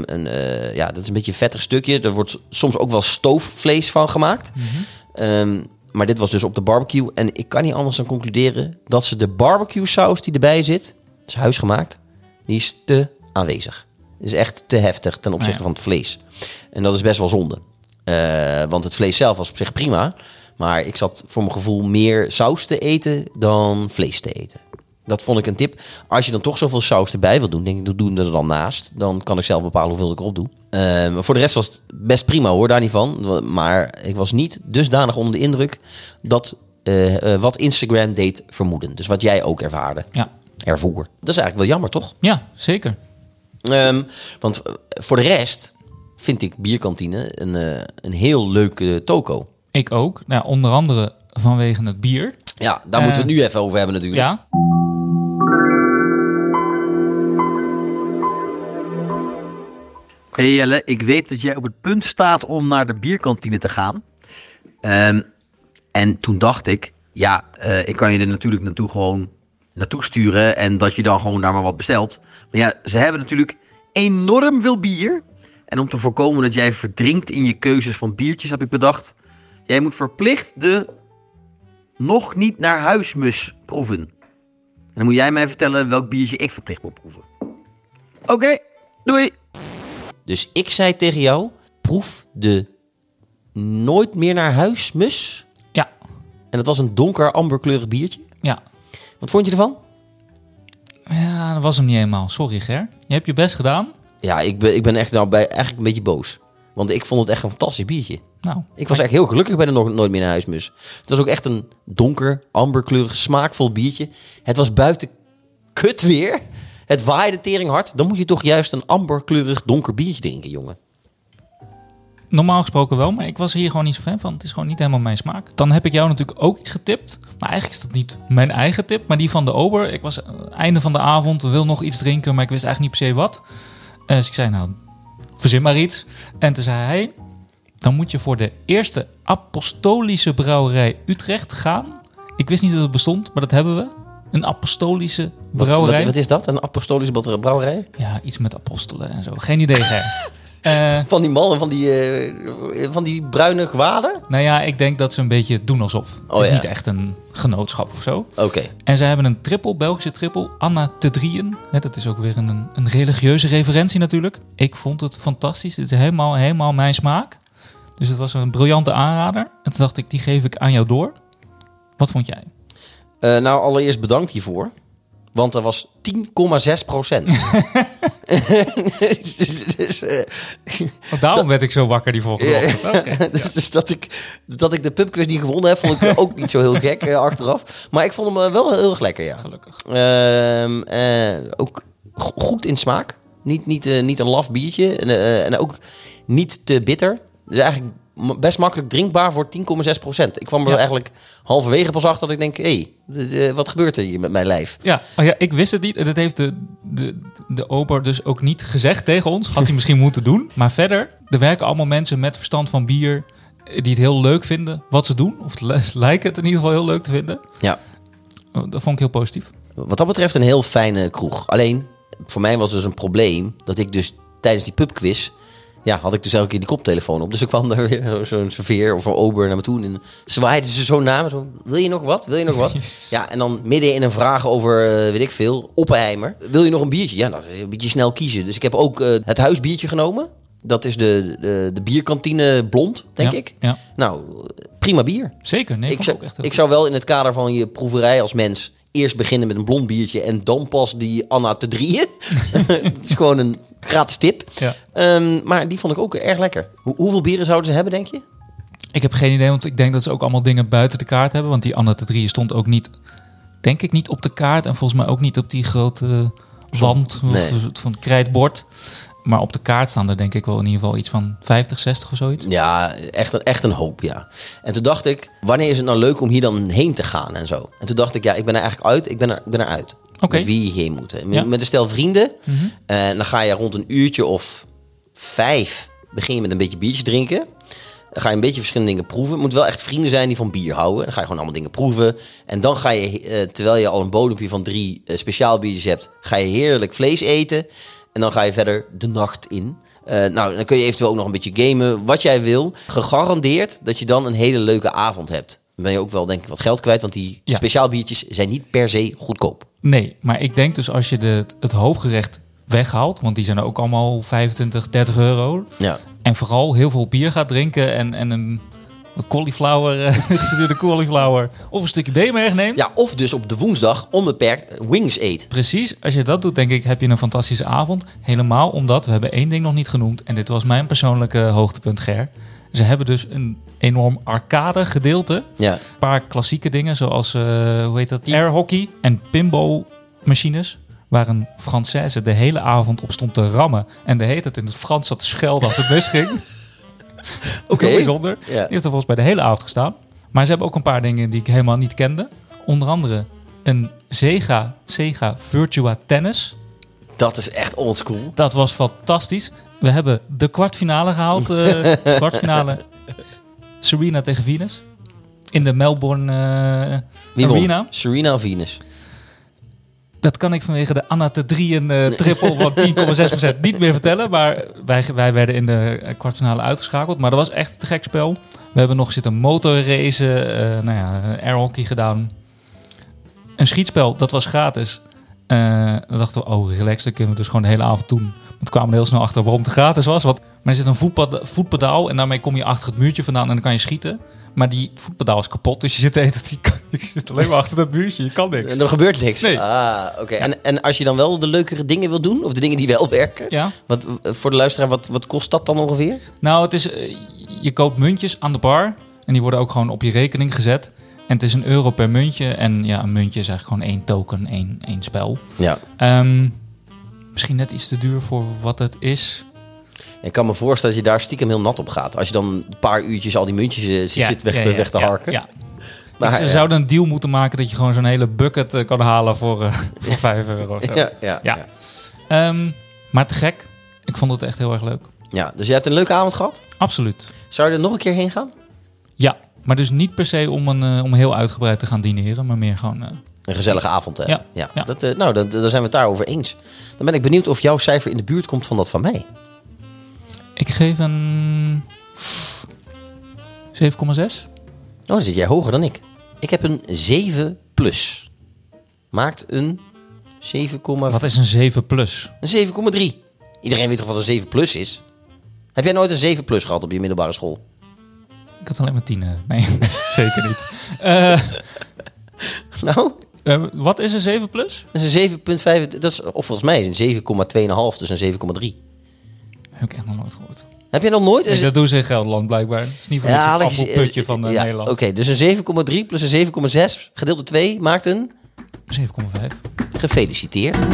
dat is een beetje een vettig stukje. Er wordt soms ook wel stoofvlees van gemaakt. Mm-hmm. Maar dit was dus op de barbecue. En ik kan niet anders dan concluderen dat ze de barbecue saus die erbij zit, dat is huisgemaakt, die is te aanwezig. Is echt te heftig ten opzichte van het vlees. En dat is best wel zonde. Want het vlees zelf was op zich prima. Maar ik zat voor mijn gevoel meer saus te eten dan vlees te eten. Dat vond ik een tip. Als je dan toch zoveel saus erbij wil doen, denk ik, doe er dan naast. Dan kan ik zelf bepalen hoeveel ik erop doe. Voor de rest was het best prima hoor, daar niet van. Maar ik was niet dusdanig onder de indruk dat wat Instagram deed vermoeden. Dus wat jij ook ervoer. Dat is eigenlijk wel jammer, toch? Ja, zeker. Want voor de rest vind ik Bierkantine een heel leuke toko. Ik ook. Nou, onder andere vanwege het bier. Ja, daar moeten we het nu even over hebben natuurlijk. Ja. Hey Jelle, ik weet dat jij op het punt staat om naar de bierkantine te gaan. En toen dacht ik, ik kan je er natuurlijk naartoe sturen en dat je dan gewoon daar maar wat bestelt. Maar ja, ze hebben natuurlijk enorm veel bier. En om te voorkomen dat jij verdrinkt in je keuzes van biertjes, heb ik bedacht, jij moet verplicht de nog niet naar huismus proeven. En dan moet jij mij vertellen welk biertje ik verplicht moet proeven. Oké, doei! Dus ik zei tegen jou, proef de nooit meer naar huis mus. Ja. En dat was een donker amberkleurig biertje. Ja. Wat vond je ervan? Ja, dat was hem niet helemaal. Sorry Ger. Je hebt je best gedaan. Ja, ik ben echt eigenlijk een beetje boos. Want ik vond het echt een fantastisch biertje. Nou, ik was echt heel gelukkig bij de nooit meer naar huismus. Het was ook echt een donker, amberkleurig, smaakvol biertje. Het was buiten kut weer. Het waaide tering hard. Dan moet je toch juist een amberkleurig donker biertje drinken, jongen. Normaal gesproken wel, maar ik was hier gewoon niet zo fan van. Het is gewoon niet helemaal mijn smaak. Dan heb ik jou natuurlijk ook iets getipt. Maar eigenlijk is dat niet mijn eigen tip, maar die van de Ober. Ik was einde van de avond, wil nog iets drinken, maar ik wist eigenlijk niet per se wat. Dus ik zei, nou, verzin maar iets. En toen zei hij, dan moet je voor de eerste apostolische brouwerij Utrecht gaan. Ik wist niet dat het bestond, maar dat hebben we. Een apostolische brouwerij. Wat is dat? Een apostolische brouwerij? Ja, iets met apostelen en zo. Geen idee, Ger. Van die mannen, van die bruine gewaden? Nou ja, ik denk dat ze een beetje doen alsof. Het is niet echt een genootschap of zo. Oké. En zij hebben een trippel, Belgische trippel, Anna te Drieën. Dat is ook weer een religieuze referentie natuurlijk. Ik vond het fantastisch. Het is helemaal mijn smaak. Dus het was een briljante aanrader. En toen dacht ik, die geef ik aan jou door. Wat vond jij? Nou, allereerst bedankt hiervoor. Want er was 10,6%. Daarom werd ik zo wakker die volgende ochtend. Oké. Dus dat ik de pubquiz niet gewonnen heb, vond ik ook niet zo heel gek achteraf. Maar ik vond hem wel heel erg lekker, ja. Gelukkig. Ook goed in smaak. Niet een laf biertje. En ook niet te bitter. Dus eigenlijk best makkelijk drinkbaar voor 10,6%. Ik kwam er eigenlijk halverwege pas achter dat ik denk... wat gebeurt er hier met mijn lijf? Ja, ik wist het niet. Dat heeft de ober dus ook niet gezegd tegen ons. Had hij misschien moeten doen. Maar verder, er werken allemaal mensen met verstand van bier... die het heel leuk vinden wat ze doen. Of lijken het in ieder geval heel leuk te vinden. Ja. Dat vond ik heel positief. Wat dat betreft een heel fijne kroeg. Alleen, voor mij was dus een probleem... dat ik dus tijdens die pubquiz... Ja, had ik dus elke keer die koptelefoon op. Dus ik kwam daar weer zo'n serveer of een ober naar me toe. En zwaaide ze zo naar me. Zo, wil je nog wat? Wil je nog wat? Ja, en dan midden in een vraag over, weet ik veel, Oppenheimer. Wil je nog een biertje? Ja, nou, een beetje snel kiezen. Dus ik heb ook het huisbiertje genomen. Dat is de bierkantine Blond, denk ik. Ja. Nou, prima bier. Zeker, nee, Ik zou wel in het kader van je proeverij als mens... eerst beginnen met een blond biertje en dan pas die Anna te drieën. Het is gewoon een gratis tip. Ja. Maar die vond ik ook erg lekker. Hoeveel bieren zouden ze hebben, denk je? Ik heb geen idee, want ik denk dat ze ook allemaal dingen buiten de kaart hebben. Want die Anna te drieën stond ook niet, denk ik, niet op de kaart. En volgens mij ook niet op die grote wand van krijtbord. Maar op de kaart staan er denk ik wel in ieder geval iets van 50, 60 of zoiets. Ja, echt een hoop, ja. En toen dacht ik, wanneer is het nou leuk om hier dan heen te gaan en zo? En toen dacht ik, ja, ik ben er eigenlijk uit. Ik ben eruit. Okay. Met wie je heen moet. Met een stel vrienden. Mm-hmm. En dan ga je rond een uurtje of 5... begin je met een beetje biertje drinken. Dan ga je een beetje verschillende dingen proeven. Het moet wel echt vrienden zijn die van bier houden. Dan ga je gewoon allemaal dingen proeven. En dan ga je, terwijl je al een bodempje van 3 speciaal biertjes hebt... ga je heerlijk vlees eten... En dan ga je verder de nacht in. Nou, dan kun je eventueel ook nog een beetje gamen. Wat jij wil. Gegarandeerd dat je dan een hele leuke avond hebt. Dan ben je ook wel, denk ik, wat geld kwijt. Want die speciaal biertjes zijn niet per se goedkoop. Nee, maar ik denk dus als je het hoofdgerecht weghaalt... want die zijn ook allemaal 25, 30 euro. Ja. En vooral heel veel bier gaat drinken... en een wat cauliflower, gefrituurde cauliflower... of een stukje beenmerg neemt. Ja, of dus op de woensdag onbeperkt wings eet. Precies, als je dat doet, denk ik, heb je een fantastische avond. Helemaal omdat, we hebben 1 ding nog niet genoemd... en dit was mijn persoonlijke hoogtepunt, Ger. Ze hebben dus een enorm arcade gedeelte. Ja. Een paar klassieke dingen, zoals, hoe heet dat? Airhockey en pinball machines... waar een Française de hele avond op stond te rammen... en de heet het in het Frans zat te schelden als het misging... Oké. Heel bijzonder. Ja. Die heeft er volgens mij de hele avond gestaan. Maar ze hebben ook een paar dingen die ik helemaal niet kende. Onder andere een Sega Virtua Tennis. Dat is echt oldschool. Dat was fantastisch. We hebben de kwartfinale gehaald. Kwartfinale Serena tegen Venus. In de Melbourne Arena. Won? Serena Venus. Dat kan ik vanwege de Anna te drieën triple van 10,6% niet meer vertellen. Maar wij werden in de kwartfinale uitgeschakeld. Maar dat was echt een te gek spel. We hebben nog zitten motorracen, airhockey gedaan. Een schietspel, dat was gratis. Dan dachten we, oh relax, dat kunnen we dus gewoon de hele avond doen. Maar toen kwamen we heel snel achter waarom het gratis was. Maar er zit een voetpedaal en daarmee kom je achter het muurtje vandaan en dan kan je schieten. Maar die voetpedaal is kapot, dus je zit alleen maar achter dat muurtje. Je kan niks. En er gebeurt niks. Nee. Ah, oké. En als je dan wel de leukere dingen wil doen, of de dingen die wel werken, Ja. wat, voor de luisteraar, wat kost dat dan ongeveer? Nou, het is, je koopt muntjes aan de bar en die worden ook gewoon op je rekening gezet. En het is €1 per muntje. En ja, een muntje is eigenlijk gewoon 1 token, één spel. Ja. Misschien net iets te duur voor wat het is. Ik kan me voorstellen dat je daar stiekem heel nat op gaat. Als je dan een paar uurtjes al die muntjes zit weg te harken. Ja. Maar Ze zouden een deal moeten maken dat je gewoon zo'n hele bucket kan halen voor €5. Zo. Ja. Maar te gek. Ik vond het echt heel erg leuk. Ja, dus je hebt een leuke avond gehad? Absoluut. Zou je er nog een keer heen gaan? Ja, maar dus niet per se om heel uitgebreid te gaan dineren, maar meer gewoon... Een gezellige avond. Ja. Daar zijn we het daarover eens. Dan ben ik benieuwd of jouw cijfer in de buurt komt van dat van mij. Ik geef een 7,6. Oh, dan zit jij hoger dan ik. Ik heb een 7 plus. Maakt een 7, Wat is een 7 plus? een 7,3. Iedereen weet toch wat een 7 plus is? Heb jij nooit een 7 plus gehad op je middelbare school? Ik had alleen maar 10. Nee, zeker niet. Nou, Wat is een 7 plus? Dat is een 7,5. Dat is, of volgens mij is een 7,2,5, dus een 7,3. Heb ik echt nog nooit gehoord. Heb je nog nooit? Nee, dat doen ze in Gelderland blijkbaar. Het is niet van het afvalputje van Nederland. Oké, dus een 7,3 plus een 7,6 gedeeld door 2 maakt een... 7,5. Gefeliciteerd.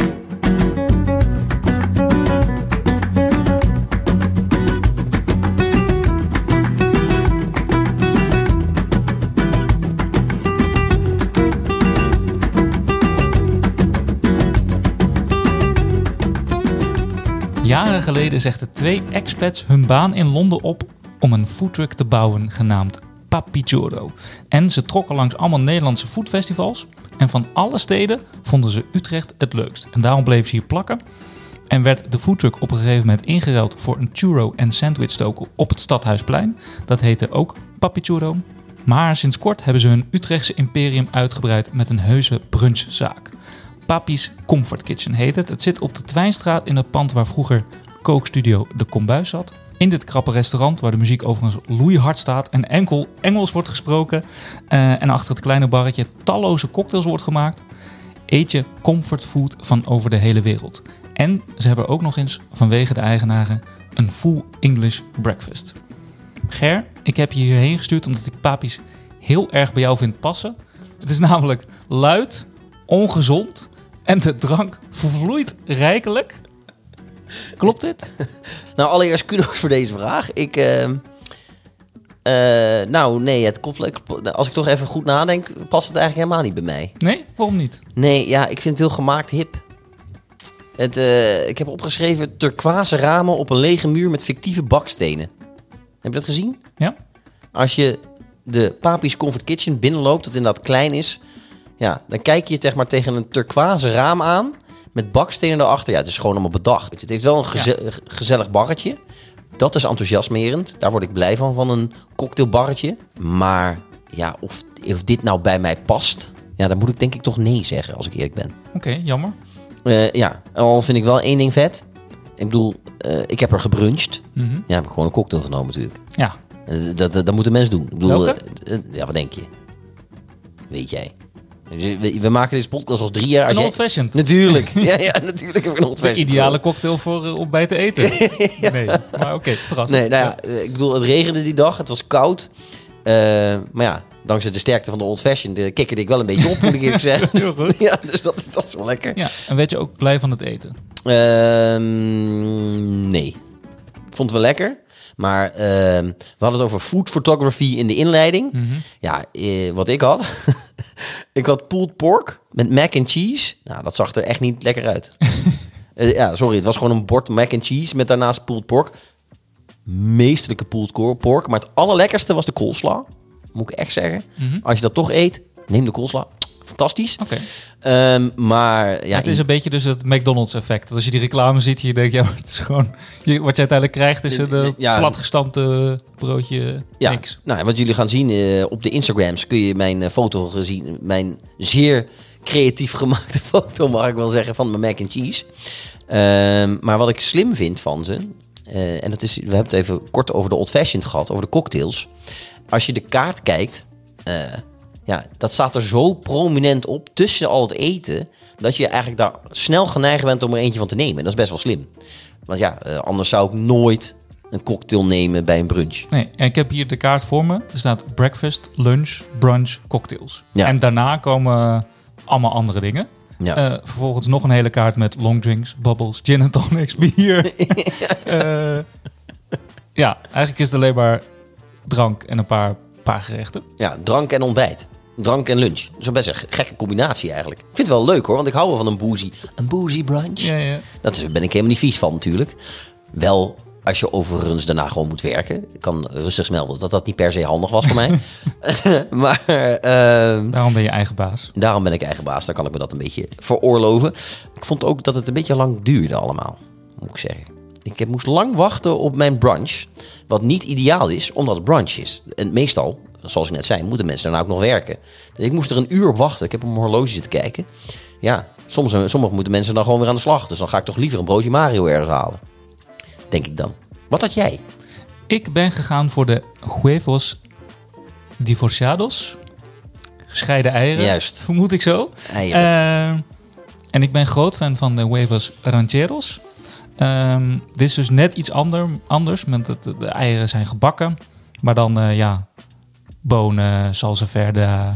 Jaren geleden zegden 2 expats hun baan in Londen op om een foodtruck te bouwen genaamd Papigiuro. En ze trokken langs allemaal Nederlandse foodfestivals. En van alle steden vonden ze Utrecht het leukst. En daarom bleven ze hier plakken. En werd de foodtruck op een gegeven moment ingeruild voor een churro- en sandwichstoker op het Stadhuisplein. Dat heette ook Papigiuro. Maar sinds kort hebben ze hun Utrechtse imperium uitgebreid met een heuse brunchzaak. Papi's Comfort Kitchen heet het. Het zit op de Twijnstraat in het pand waar vroeger kookstudio De Kombuis zat. In dit krappe restaurant, waar de muziek overigens loeihard staat en enkel Engels wordt gesproken. En achter het kleine barretje talloze cocktails wordt gemaakt. Eet je comfortfood van over de hele wereld. En ze hebben ook nog eens, vanwege de eigenaren, een full English breakfast. Ger, ik heb je hierheen gestuurd omdat ik Papi's heel erg bij jou vind passen. Het is namelijk luid, ongezond en de drank vervloeit rijkelijk. Klopt dit? Nou, allereerst kudos voor deze vraag. Nee, het klopt. Als ik toch even goed nadenk, past het eigenlijk helemaal niet bij mij. Nee? Waarom niet? Nee, ja, ik vind het heel gemaakt hip. Ik heb opgeschreven turquoise ramen op een lege muur met fictieve bakstenen. Heb je dat gezien? Ja. Als je de Papi's Comfort Kitchen binnenloopt, dat inderdaad klein is, ja, dan kijk je zeg maar tegen een turquoise raam aan met bakstenen erachter. Ja, het is gewoon allemaal bedacht. Het heeft wel een gezellig barretje. Dat is enthousiasmerend. Daar word ik blij van een cocktailbarretje. Maar ja, of dit nou bij mij past, ja, dan moet ik denk ik toch nee zeggen, als ik eerlijk ben. Oké, jammer. Ja, al vind ik wel één ding vet. Ik bedoel, ik heb er gebruncht. Mm-hmm. Ja, heb ik gewoon een cocktail genomen natuurlijk. Ja. Dat moeten mensen doen. Ik bedoel, Welke? Ja, wat denk je? Weet jij? We maken deze podcast al 3 jaar. Een old-fashioned. Natuurlijk. Ja, natuurlijk heb ik een old-fashioned. De ideale cocktail om bij te eten. Ja. Nee, maar oké, verrassend. Nee, nou ja, ik bedoel, het regende die dag. Het was koud. Maar ja, dankzij de sterkte van de old-fashioned kikkerde ik wel een beetje op, moet ik eerlijk zeggen. Heel goed. Ja, dus dat is wel lekker. Ja, en werd je ook blij van het eten? Nee. Ik vond het wel lekker. Maar we hadden het over food photography in de inleiding. Mm-hmm. Ja, wat ik had... ik had pulled pork met mac and cheese. Nou, dat zag er echt niet lekker uit. Ja, sorry. Het was gewoon een bord mac and cheese met daarnaast pulled pork. Meesterlijke pulled pork. Maar het allerlekkerste was de coleslaw. Moet ik echt zeggen. Mm-hmm. Als je dat toch eet, neem de coleslaw. Fantastisch. Oké. Maar ja, het is een beetje dus het McDonald's effect. Dat als je die reclame ziet, je denkt, ja, het is gewoon... wat je uiteindelijk krijgt is een platgestampte broodje niks. Nou, wat jullie gaan zien op de Instagrams kun je mijn foto zien. Mijn zeer creatief gemaakte foto, mag ik wel zeggen, van mijn mac and cheese. Maar wat ik slim vind van ze... en dat is, we hebben het even kort over de old fashioned gehad, over de cocktails. Als je de kaart kijkt... ja, dat staat er zo prominent op tussen al het eten... dat je eigenlijk daar snel geneigd bent om er eentje van te nemen. En dat is best wel slim. Want ja, anders zou ik nooit een cocktail nemen bij een brunch. Nee, en ik heb hier de kaart voor me. Er staat breakfast, lunch, brunch, cocktails. Ja. En daarna komen allemaal andere dingen. Ja. Vervolgens nog een hele kaart met long drinks, bubbles, gin en tonics, bier. Ja, eigenlijk is het alleen maar drank en een paar gerechten. Ja, drank en ontbijt. Drank en lunch. Dat is best een gekke combinatie eigenlijk. Ik vind het wel leuk hoor, want ik hou wel van een boozy brunch. Ja. Daar ben ik helemaal niet vies van natuurlijk. Wel, als je overigens daarna gewoon moet werken. Ik kan rustig melden dat niet per se handig was voor mij. Maar daarom ben je eigen baas. Daarom ben ik eigen baas. Dan kan ik me dat een beetje veroorloven. Ik vond ook dat het een beetje lang duurde allemaal, moet ik zeggen. Ik moest lang wachten op mijn brunch. Wat niet ideaal is, omdat het brunch is. En meestal, zoals ik net zei, moeten mensen daarna ook nog werken. Dus ik moest er een uur op wachten. Ik heb op mijn horloge zitten kijken. Ja, sommige moeten mensen dan gewoon weer aan de slag. Dus dan ga ik toch liever een broodje Mario ergens halen. Denk ik dan. Wat had jij? Ik ben gegaan voor de huevos divorciados. gescheiden eieren. Juist. Vermoed ik zo. Eieren. En ik ben groot fan van de huevos rancheros. Dit is dus net iets anders. Met de eieren zijn gebakken. Maar dan, bonen, salsa verde.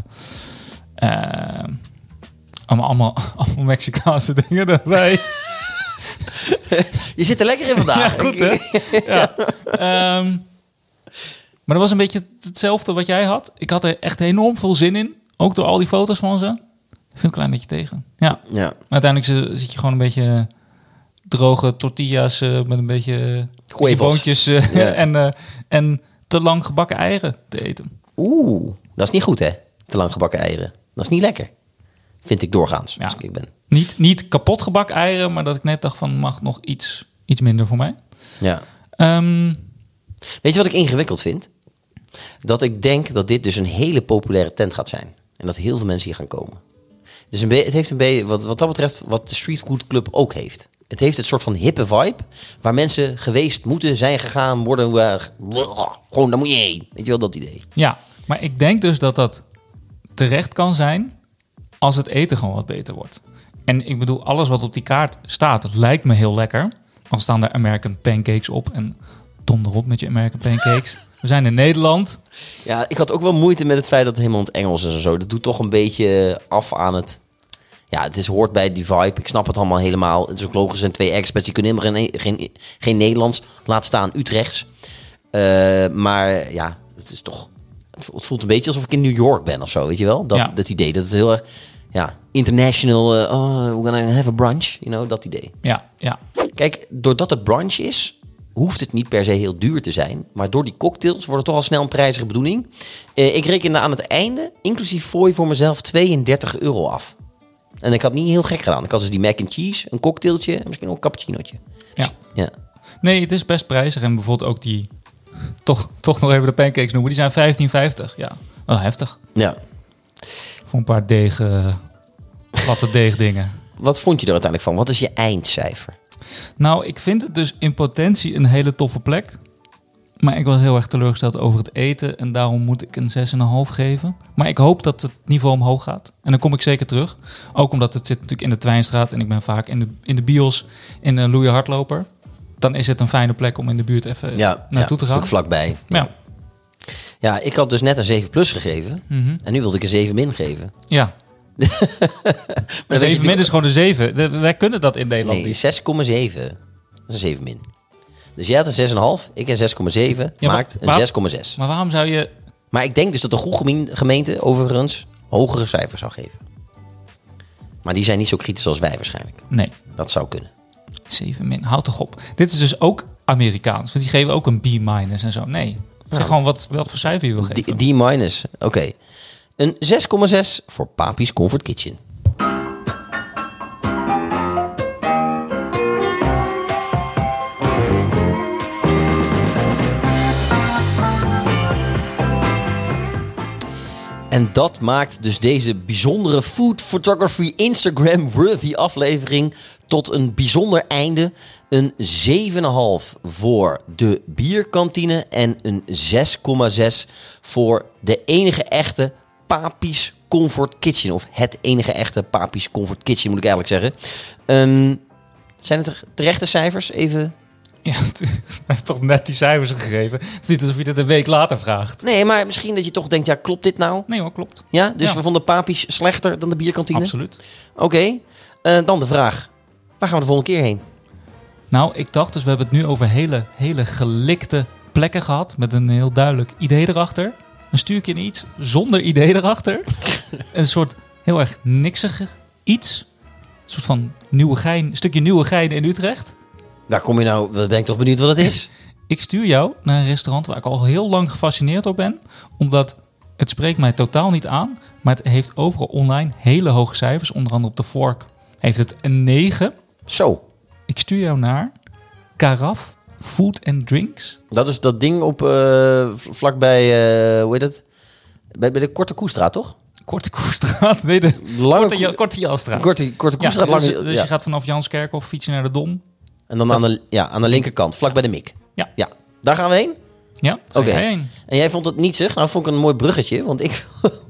Allemaal Mexicaanse dingen erbij. Je zit er lekker in vandaag. Ja, goed hè? Ja. Maar dat was een beetje hetzelfde wat jij had. Ik had er echt enorm veel zin in. Ook door al die foto's van ze. Ik vind een klein beetje tegen. Ja. Ja. Maar uiteindelijk zit je gewoon een beetje droge tortillas met een beetje Huevos. boontjes en te lang gebakken eieren te eten. Oeh, dat is niet goed hè? Te lang gebakken eieren. Dat is niet lekker. Vind ik doorgaans, Ja. als ik ben. Niet kapot gebakken eieren, maar dat ik net dacht van mag nog iets minder voor mij. Ja. Ehm, Weet je wat ik ingewikkeld vind? Dat ik denk dat dit dus een hele populaire tent gaat zijn. En dat heel veel mensen hier gaan komen. Dus het heeft een beetje, wat dat betreft, wat de Street Food Club ook heeft. Het heeft het soort van hippe vibe, waar mensen geweest moeten, zijn gegaan, worden... gewoon, daar moet je heen. Weet je wel, dat idee. ja, maar ik denk dus dat terecht kan zijn als het eten gewoon wat beter wordt. En ik bedoel, alles wat op die kaart staat lijkt me heel lekker. Al staan er American pancakes op en donder op met je American pancakes. We zijn in Nederland. Ja, ik had ook wel moeite met het feit dat het helemaal in het Engels is en zo. Dat doet toch een beetje af aan het... Ja, het hoort bij die vibe. Ik snap het allemaal helemaal. Het is ook logisch, er zijn 2 experts, die kunnen helemaal geen Nederlands. Laat staan Utrechts. Maar ja, het is toch... Het voelt een beetje alsof ik in New York ben of zo, weet je wel? Dat idee, dat is heel erg... Ja, international, we're gonna have a brunch, you know, dat idee. Ja. Kijk, doordat het brunch is, hoeft het niet per se heel duur te zijn. Maar door die cocktails wordt het toch al snel een prijzige bedoeling. Ik rekende aan het einde, inclusief fooi voor mezelf, €32 af. En ik had niet heel gek gedaan. Ik had dus die mac and cheese, een cocktailtje en misschien ook een cappuccinootje. Ja. Nee, het is best prijzig. En bijvoorbeeld ook die... Toch nog even de pancakes noemen. Die zijn €15,50. Ja, wel heftig. Ja. Voor een paar platte deegdingen. Wat vond je er uiteindelijk van? Wat is je eindcijfer? Nou, ik vind het dus in potentie een hele toffe plek. Maar ik was heel erg teleurgesteld over het eten. En daarom moet ik een 6,5 geven. Maar ik hoop dat het niveau omhoog gaat. En dan kom ik zeker terug. Ook omdat het zit natuurlijk in de Twijnstraat. En ik ben vaak in de bios in de Loeie Hardloper. Dan is het een fijne plek om in de buurt even naartoe te gaan. Ook vlakbij. Ja. Ja, ik had dus net een 7 plus gegeven. En nu wilde ik een 7 min geven. Ja. Maar 7 min is gewoon een 7. Wij kunnen dat in Nederland Nee, niet. 6,7. Dat is een 7 min. Dus jij had een 6,5, ik een 6,7, maakt een 6,6. Maar waarom zou je... Maar ik denk dus dat de goede gemeente overigens hogere cijfers zou geven. Maar die zijn niet zo kritisch als wij waarschijnlijk. Nee, Dat zou kunnen. 7 min. Houd toch op. Dit is dus ook Amerikaans. Want die geven ook een B- en zo. Nee. Zeg gewoon wat voor cijfer je wil geven. D-, oké. Een 6,6 voor Papi's Comfort Kitchen. En dat maakt dus deze bijzondere Food Photography Instagram worthy aflevering tot een bijzonder einde. Een 7,5 voor de bierkantine en een 6,6 voor de enige echte Papi's Comfort Kitchen. Of het enige echte Papi's Comfort Kitchen, moet ik eigenlijk zeggen. Zijn het terechte cijfers? Even... Ja, hij heeft toch net die cijfers gegeven. Het is niet alsof je dit een week later vraagt. Nee, maar misschien dat je toch denkt, ja, klopt dit nou? Nee hoor, klopt. Ja, dus Ja. we vonden Papi's slechter dan de bierkantine? Absoluut. Oké, dan de vraag. Waar gaan we de volgende keer heen? Nou, ik dacht dus, we hebben het nu over hele gelikte plekken gehad. Met een heel duidelijk idee erachter. Dan stuur ik je iets zonder idee erachter. Een soort heel erg niksig iets. Een soort van stukje Nieuwegein in Utrecht. Waar kom je nou? Ben ik toch benieuwd wat het is? Ik stuur jou naar een restaurant waar ik al heel lang gefascineerd door ben. Omdat het spreekt mij totaal niet aan. Maar het heeft overal online hele hoge cijfers. Onder andere op de Fork heeft het een 9. Zo, Ik stuur jou naar Karaf Food and Drinks. dat is dat ding op vlakbij, hoe heet het? Bij de Korte Koestraat, toch? Korte Koestraat. Nee, de Lange Korte Jalstraat. Korte Koestraat. dus langs, je gaat vanaf Janskerkhof fietsen naar de Dom. En dan aan de linkerkant, vlak bij de Mik. Ja. Daar gaan we heen? Ja, Oké. ga jij heen. En jij vond het niet zeg? Nou, vond ik een mooi bruggetje. Want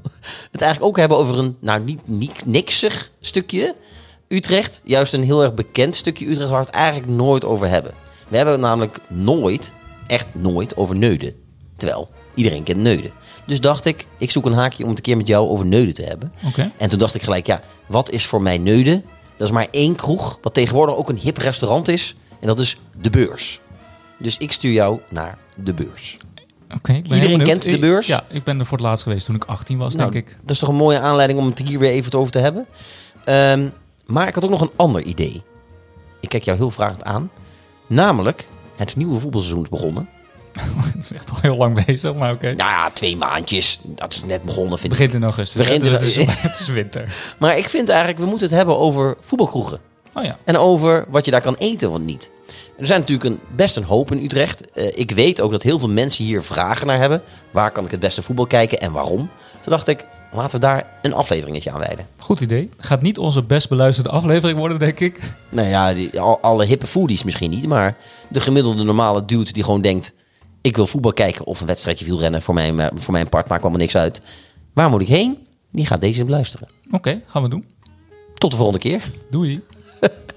het eigenlijk ook hebben over een, niet niksig stukje Utrecht. Juist een heel erg bekend stukje Utrecht waar we het eigenlijk nooit over hebben. We hebben het namelijk echt nooit over Neuden. Terwijl iedereen kent Neuden. Dus dacht ik zoek een haakje om het een keer met jou over Neuden te hebben. Oké. En toen dacht ik gelijk, wat is voor mij Neuden? Dat is maar 1 kroeg, wat tegenwoordig ook een hip restaurant is. En dat is De Beurs. Dus ik stuur jou naar De Beurs. Oké, ik ben Iedereen heel benieuwd. kent De Beurs? Ja, ik ben er voor het laatst geweest toen ik 18 was, Nou, denk ik. Dat is toch een mooie aanleiding om het hier weer even over te hebben. Maar ik had ook nog een ander idee. Ik kijk jou heel vragend aan. Namelijk, het nieuwe voetbalseizoen is begonnen. Dat is echt al heel lang bezig, maar oké. Nou ja, 2 maandjes. Dat is net begonnen, Het vind ik. begint in augustus. Begint in het, is, augustus. het is winter. Maar ik vind eigenlijk, we moeten het hebben over voetbalkroegen. Oh ja. En over wat je daar kan eten of niet. Er zijn natuurlijk best een hoop in Utrecht. Ik weet ook dat heel veel mensen hier vragen naar hebben. Waar kan ik het beste voetbal kijken en waarom? Toen dacht ik, laten we daar een afleveringetje aan wijden. Goed idee. Gaat niet onze best beluisterde aflevering worden, denk ik. Nou ja, alle hippe foodies misschien niet. Maar de gemiddelde normale dude die gewoon denkt... ik wil voetbal kijken of een wedstrijdje wielrennen. Voor mijn part maakt allemaal niks uit. Waar moet ik heen? Die gaat deze beluisteren. Oké, gaan we doen. Tot de volgende keer. Doei.